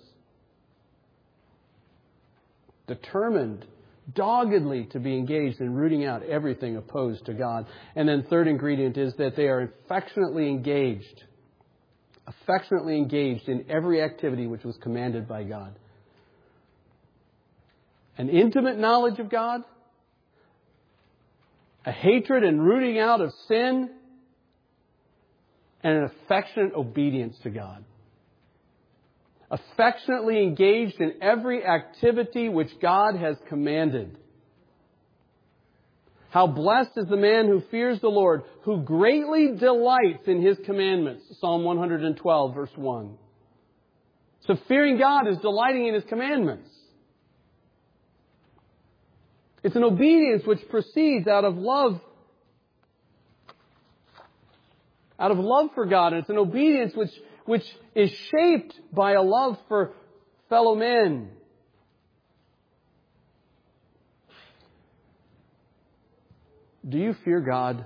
Determined, doggedly to be engaged in rooting out everything opposed to God. And then third ingredient is that they are affectionately engaged, affectionately engaged in every activity which was commanded by God. an intimate knowledge of God, a hatred and rooting out of sin, and an affectionate obedience to God. Affectionately engaged in every activity which God has commanded. How blessed is the man who fears the Lord, who greatly delights in His commandments. Psalm one hundred twelve, verse one. So fearing God is delighting in His commandments. It's an obedience which proceeds out of love. Out of love for God. And it's an obedience which, which is shaped by a love for fellow men. Do you fear God?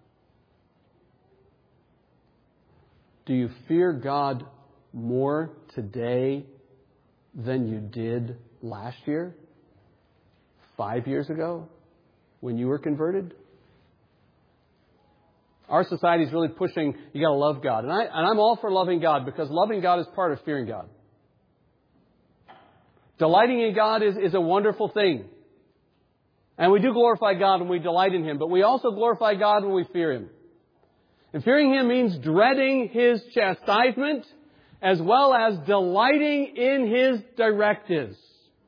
Do you fear God more today than you did last year? Five years ago? When you were converted? Our society is really pushing, you got to love God. And, I, and I'm all for loving God, because loving God is part of fearing God. Delighting in God is, is a wonderful thing. And we do glorify God when we delight in Him, but we also glorify God when we fear Him. And fearing Him means dreading His chastisement as well as delighting in His directives.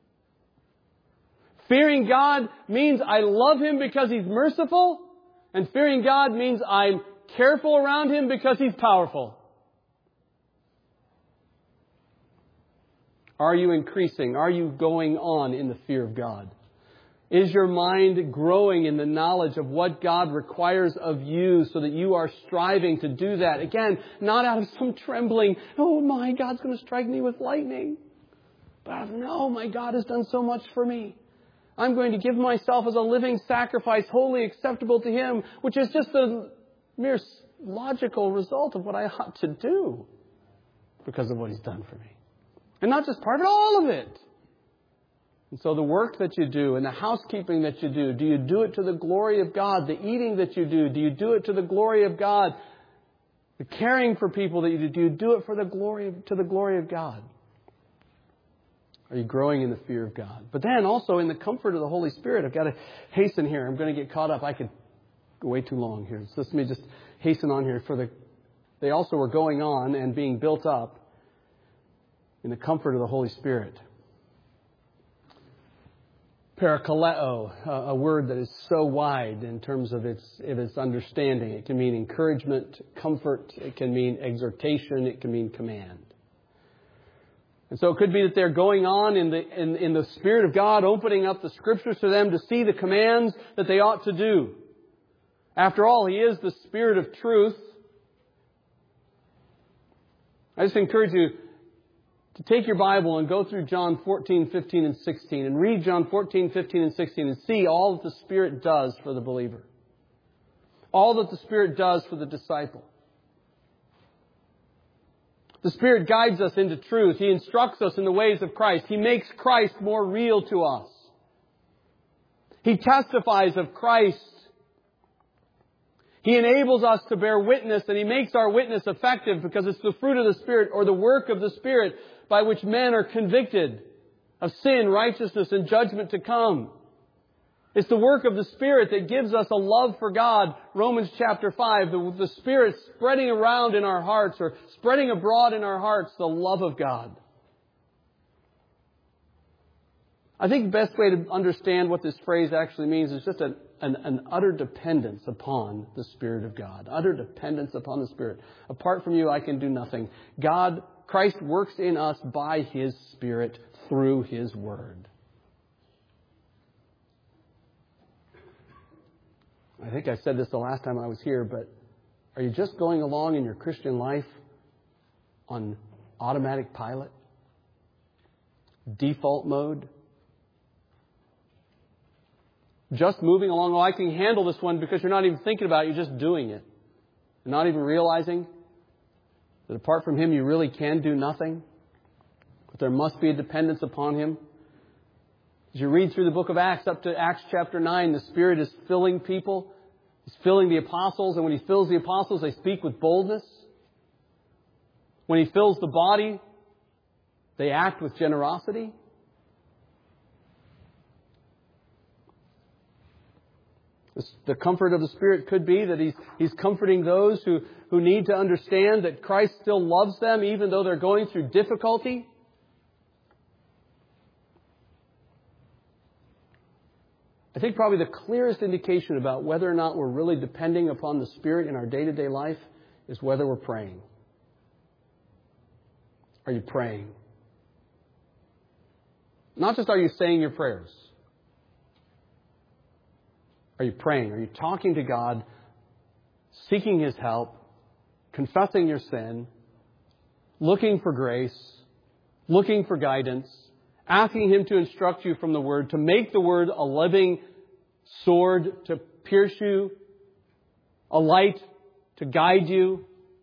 Fearing God means I love Him because He's merciful, and fearing God means I'm careful around Him because He's powerful. Are you increasing? Are you going on in the fear of God? Is your mind growing in the knowledge of what God requires of you so that you are striving to do that? Again, not out of some trembling, oh my, God's going to strike me with lightning. But out of, no, my God has done so much for me. I'm going to give myself as a living sacrifice, wholly acceptable to Him, which is just a mere logical result of what I ought to do because of what He's done for me. And not just part of it, all of it. And so the work that you do and the housekeeping that you do, do you do it to the glory of God? The eating that you do, do you do it to the glory of God? The caring for people that you do, do you do it for the glory of, to the glory of God? Are you growing in the fear of God? But then also in the comfort of the Holy Spirit. I've got to hasten here. I'm going to get caught up. I could go way too long here. So let me just hasten on here. For the, they also were going on and being built up in the comfort of the Holy Spirit. Parakaleo, a word that is so wide in terms of its, of its understanding. It can mean encouragement, comfort. It can mean exhortation. It can mean command. And so it could be that they're going on in the, in, in the Spirit of God, opening up the Scriptures to them to see the commands that they ought to do. After all, He is the Spirit of truth. I just encourage you to take your Bible and go through John fourteen, fifteen, and sixteen and read John fourteen, fifteen, and sixteen and see all that the Spirit does for the believer. All that the Spirit does for the disciple. The Spirit guides us into truth. He instructs us in the ways of Christ. He makes Christ more real to us. He testifies of Christ. He enables us to bear witness, and He makes our witness effective because it's the fruit of the Spirit or the work of the Spirit by which men are convicted of sin, righteousness, and judgment to come. It's the work of the Spirit that gives us a love for God. Romans chapter five, the, the Spirit spreading around in our hearts or spreading abroad in our hearts the love of God. I think the best way to understand what this phrase actually means is just an, an, an utter dependence upon the Spirit of God. Utter dependence upon the Spirit. Apart from you, I can do nothing. God, Christ works in us by His Spirit through His Word. I think I said this the last time I was here, but are you just going along in your Christian life on automatic pilot? Default mode? Just moving along, oh, I can handle this one because you're not even thinking about it, you're just doing it. You're not even realizing that apart from Him you really can do nothing. But there must be a dependence upon Him. As you read through the book of Acts up to Acts chapter nine, the Spirit is filling people. He's filling the apostles, and when He fills the apostles, they speak with boldness. When He fills the body, they act with generosity. The comfort of the Spirit could be that He's, he's comforting those who, who need to understand that Christ still loves them even though they're going through difficulty. I think probably the clearest indication about whether or not we're really depending upon the Spirit in our day-to-day life is whether we're praying. Are you praying? Not just are you saying your prayers. Are you praying? Are you talking to God, seeking His help, confessing your sin, looking for grace, looking for guidance, asking Him to instruct you from the Word, to make the Word a living sword to pierce you, a light to guide you?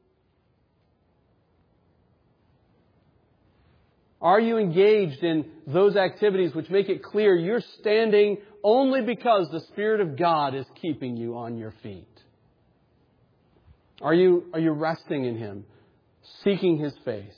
Are you engaged in those activities which make it clear you're standing only because the Spirit of God is keeping you on your feet? Are you, are you resting in Him, seeking His face?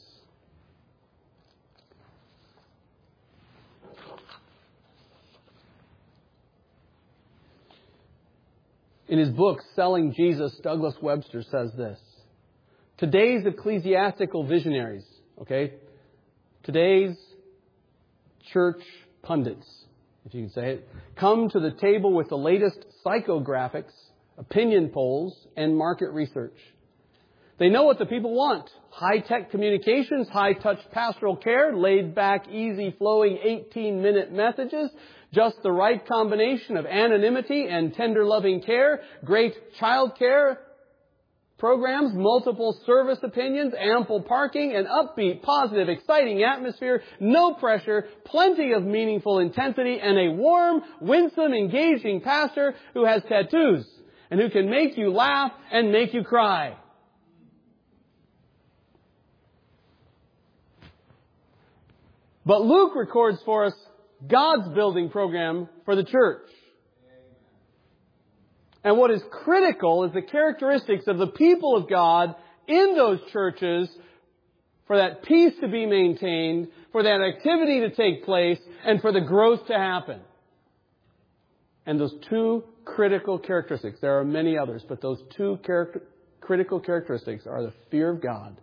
In his book, Selling Jesus, Douglas Webster says this: today's ecclesiastical visionaries, okay, today's church pundits, if you can say it, come to the table with the latest psychographics, opinion polls, and market research. They know what the people want: high-tech communications, high-touch pastoral care, laid-back, easy-flowing eighteen-minute messages, just the right combination of anonymity and tender loving care, great child care programs, multiple service opinions, ample parking, an upbeat, positive, exciting atmosphere, no pressure, plenty of meaningful intensity, and a warm, winsome, engaging pastor who has tattoos and who can make you laugh and make you cry. But Luke records for us God's building program for the church. And what is critical is the characteristics of the people of God in those churches for that peace to be maintained, for that activity to take place, and for the growth to happen. And those two critical characteristics, there are many others, but those two character, critical characteristics are the fear of God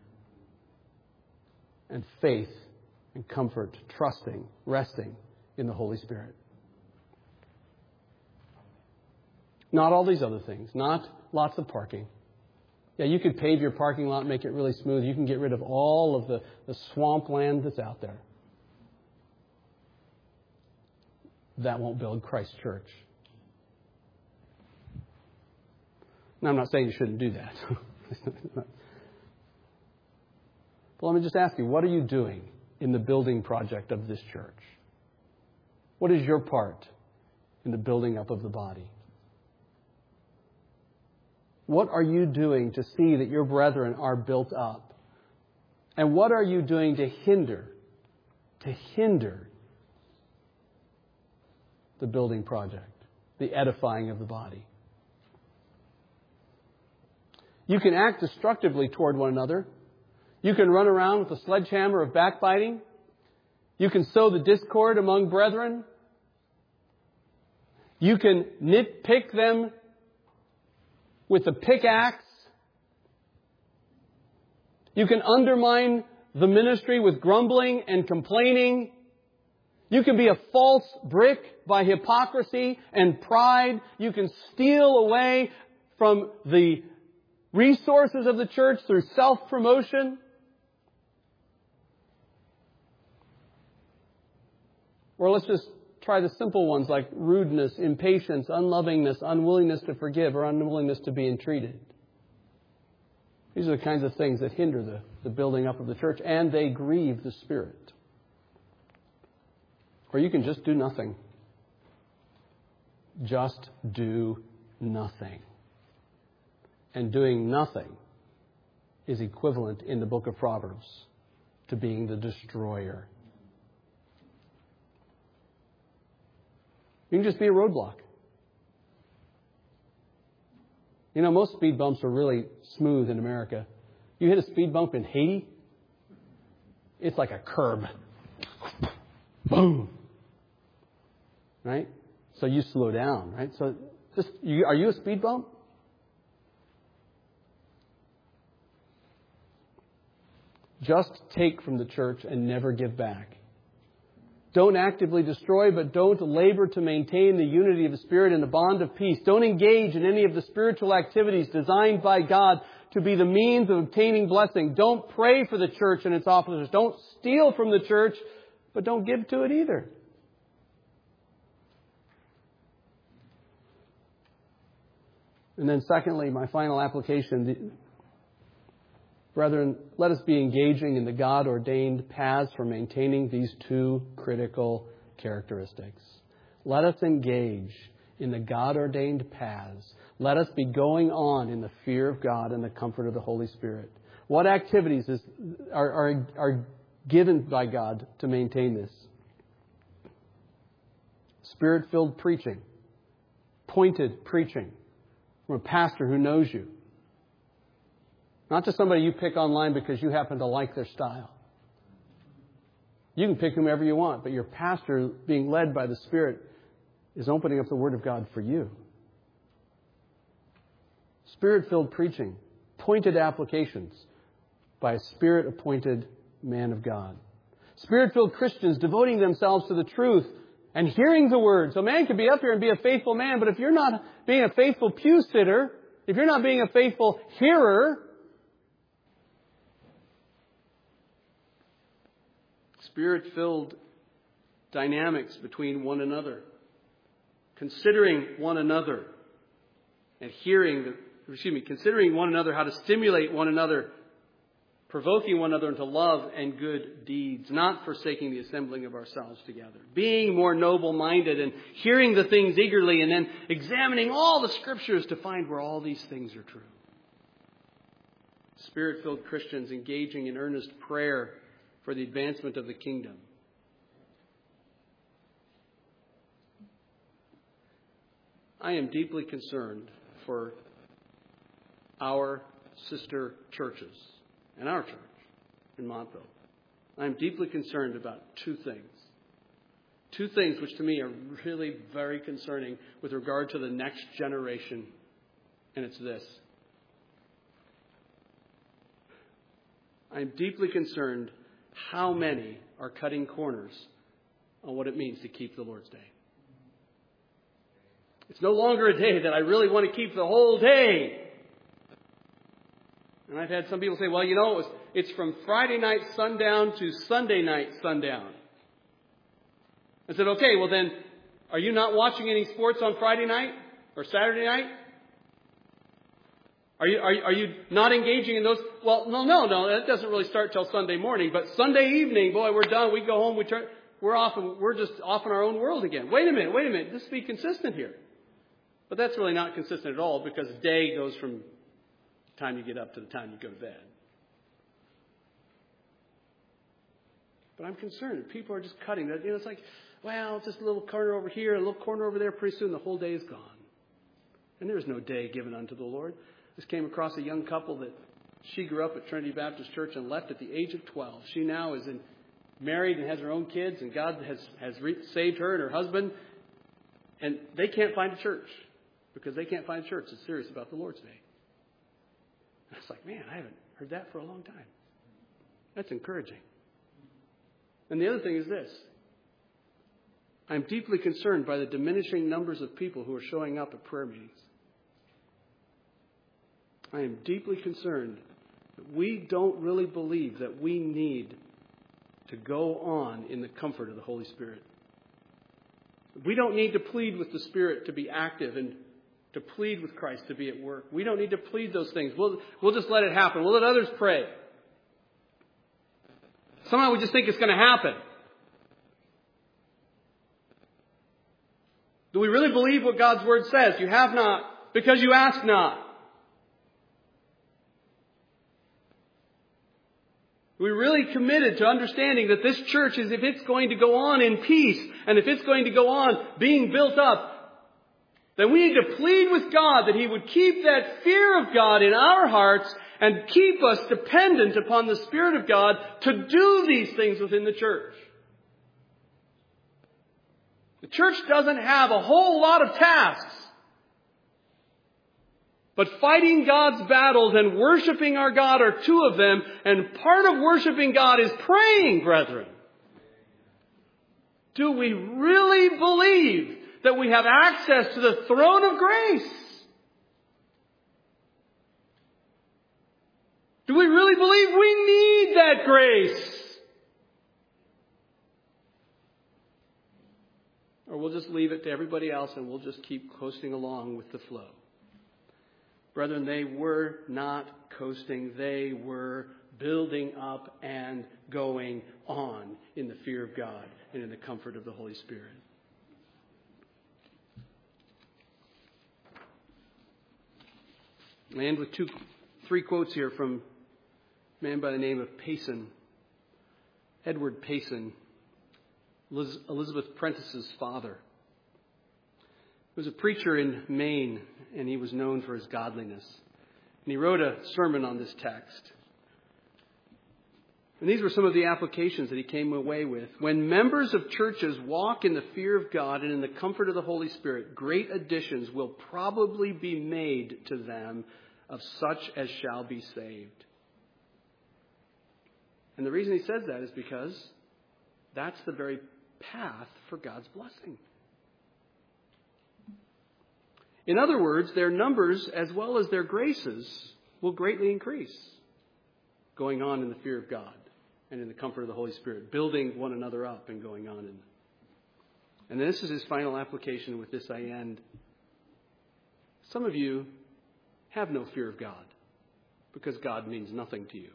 and faith and comfort, trusting, resting in the Holy Spirit. Not all these other things. Not lots of parking. Yeah, you could pave your parking lot and make it really smooth. You can get rid of all of the, the swampland that's out there. That won't build Christ's church. Now, I'm not saying you shouldn't do that. But let me just ask you, what are you doing in the building project of this church? What is your part in the building up of the body? What are you doing to see that your brethren are built up? And what are you doing to hinder, to hinder the building project, the edifying of the body? You can act destructively toward one another. You can run around with a sledgehammer of backbiting. You can sow the discord among brethren. You can nitpick them with a pickaxe. You can undermine the ministry with grumbling and complaining. You can be a false brick by hypocrisy and pride. You can steal away from the resources of the church through self-promotion. Or let's just try the simple ones like rudeness, impatience, unlovingness, unwillingness to forgive, or unwillingness to be entreated. These are the kinds of things that hinder the, the building up of the church, and they grieve the Spirit. Or you can just do nothing. Just do nothing. And doing nothing is equivalent in the book of Proverbs to being the destroyer. You can just be a roadblock. You know, most speed bumps are really smooth in America. You hit a speed bump in Haiti, it's like a curb. Boom. Right? So you slow down, right? So Just, you, are you a speed bump? Just take from the church and never give back. Don't actively destroy, but don't labor to maintain the unity of the Spirit and the bond of peace. Don't engage in any of the spiritual activities designed by God to be the means of obtaining blessing. Don't pray for the church and its officers. Don't steal from the church, but don't give to it either. And then secondly, my final application, brethren, let us be engaging in the God-ordained paths for maintaining these two critical characteristics. Let us engage in the God-ordained paths. Let us be going on in the fear of God and the comfort of the Holy Spirit. What activities is, are, are, are given by God to maintain this? Spirit-filled preaching. Pointed preaching from a pastor who knows you. Not just somebody you pick online because you happen to like their style. You can pick whomever you want, but your pastor, being led by the Spirit, is opening up the Word of God for you. Spirit-filled preaching, pointed applications by a Spirit-appointed man of God. Spirit-filled Christians devoting themselves to the truth and hearing the Word. So man can be up here and be a faithful man, but if you're not being a faithful pew sitter, if you're not being a faithful hearer, Spirit-filled dynamics between one another, considering one another and hearing, the, excuse me, considering one another, how to stimulate one another, provoking one another into love and good deeds, not forsaking the assembling of ourselves together, being more noble-minded and hearing the things eagerly and then examining all the Scriptures to find where all these things are true. Spirit-filled Christians engaging in earnest prayer for the advancement of the kingdom. I am deeply concerned for our sister churches and our church in Montville. I am deeply concerned about two things. Two things which to me are really very concerning with regard to the next generation. And it's this. I am deeply concerned how many are cutting corners on what it means to keep the Lord's Day. It's no longer a day that I really want to keep the whole day. And I've had some people say, well, you know, it was, it's from Friday night sundown to Sunday night sundown. I said, okay, well then, are you not watching any sports on Friday night or Saturday night? Are you, are you, are you not engaging in those? Well, no, no, no, that doesn't really start till Sunday morning. But Sunday evening, boy, we're done. We go home, we turn, we're off, and we're just off in our own world again. Wait a minute, wait a minute. Let's be consistent here. But that's really not consistent at all, because day goes from the time you get up to the time you go to bed. But I'm concerned. People are just cutting. You know, it's like, well, just a little corner over here, a little corner over there. Pretty soon the whole day is gone. And there is no day given unto the Lord. Just came across a young couple that she grew up at Trinity Baptist Church and left at the age of twelve. She now is in, married and has her own kids, and God has, has re- saved her and her husband. And they can't find a church because they can't find a church that's serious about the Lord's Day. And it's like, man, I haven't heard that for a long time. That's encouraging. And the other thing is this. I'm deeply concerned by the diminishing numbers of people who are showing up at prayer meetings. I am deeply concerned that we don't really believe that we need to go on in the comfort of the Holy Spirit. We don't need to plead with the Spirit to be active and to plead with Christ to be at work. We don't need to plead those things. We'll, we'll just let it happen. We'll let others pray. Somehow we just think it's going to happen. Do we really believe what God's Word says? You have not because you ask not. We're really committed to understanding that this church is, if it's going to go on in peace, and if it's going to go on being built up, then we need to plead with God that He would keep that fear of God in our hearts and keep us dependent upon the Spirit of God to do these things within the church. The church doesn't have a whole lot of tasks. But fighting God's battles and worshiping our God are two of them. And part of worshiping God is praying, brethren. Do we really believe that we have access to the throne of grace? Do we really believe we need that grace? Or we'll just leave it to everybody else and we'll just keep coasting along with the flow. Brethren, they were not coasting. They were building up and going on in the fear of God and in the comfort of the Holy Spirit. I end with two, three quotes here from a man by the name of Payson, Edward Payson, Liz, Elizabeth Prentice's father. He was a preacher in Maine, and he was known for his godliness. And he wrote a sermon on this text. And these were some of the applications that he came away with. When members of churches walk in the fear of God and in the comfort of the Holy Spirit, great additions will probably be made to them of such as shall be saved. And the reason he says that is because that's the very path for God's blessing. In other words, their numbers as well as their graces will greatly increase, going on in the fear of God and in the comfort of the Holy Spirit, building one another up and going on. In. And this is his final application. With this I end. Some of you have no fear of God because God means nothing to you.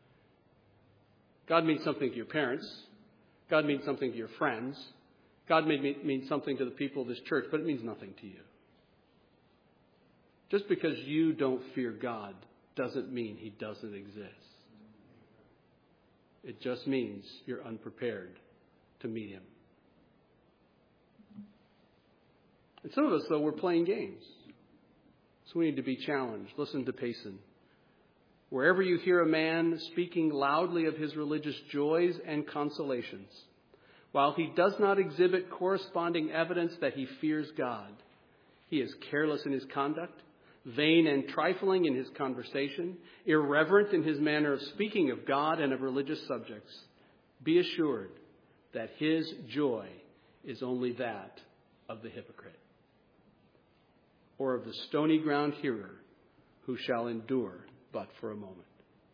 God means something to your parents. God means something to your friends. God may mean something to the people of this church, but it means nothing to you. Just because you don't fear God doesn't mean He doesn't exist. It just means you're unprepared to meet Him. And some of us, though, we're playing games. So we need to be challenged. Listen to Payson. Wherever you hear a man speaking loudly of his religious joys and consolations, while he does not exhibit corresponding evidence that he fears God, he is careless in his conduct, vain and trifling in his conversation, irreverent in his manner of speaking of God and of religious subjects, be assured that his joy is only that of the hypocrite, or of the stony ground hearer who shall endure but for a moment.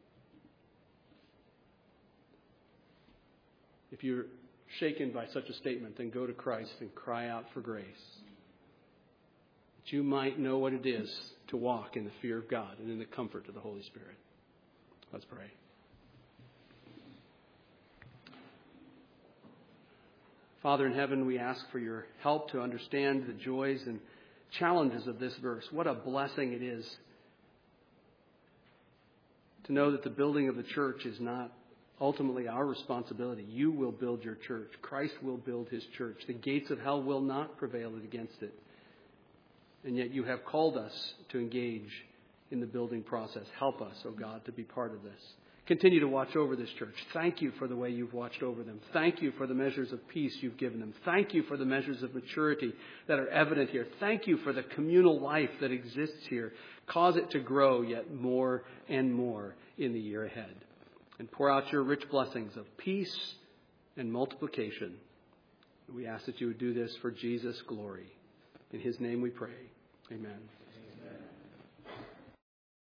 If you're shaken by such a statement, then go to Christ and cry out for grace, that you might know what it is to walk in the fear of God and in the comfort of the Holy Spirit. Let's pray. Father in heaven, we ask for your help to understand the joys and challenges of this verse. What a blessing it is to know that the building of the church is not ultimately our responsibility. You will build your church. Christ will build his church. The gates of hell will not prevail against it. And yet you have called us to engage in the building process. Help us, oh God, to be part of this. Continue to watch over this church. Thank you for the way you've watched over them. Thank you for the measures of peace you've given them. Thank you for the measures of maturity that are evident here. Thank you for the communal life that exists here. Cause it to grow yet more and more in the year ahead. And pour out your rich blessings of peace and multiplication. We ask that you would do this for Jesus' glory. In his name we pray. Amen.